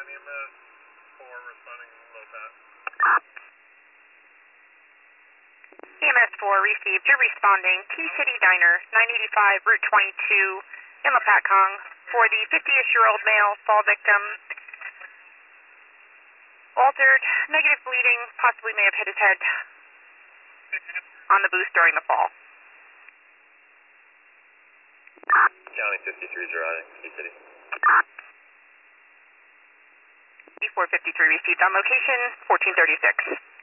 EMS 4 responding low bat. EMS 4 received. You're responding. T-City Diner, 985 Route 22 in La Patcong for the 50-ish-year-old male fall victim. Altered, negative bleeding, possibly may have hit his head on the boost during the fall. County 53 is arriving, T-City. E453 received on location, 1436.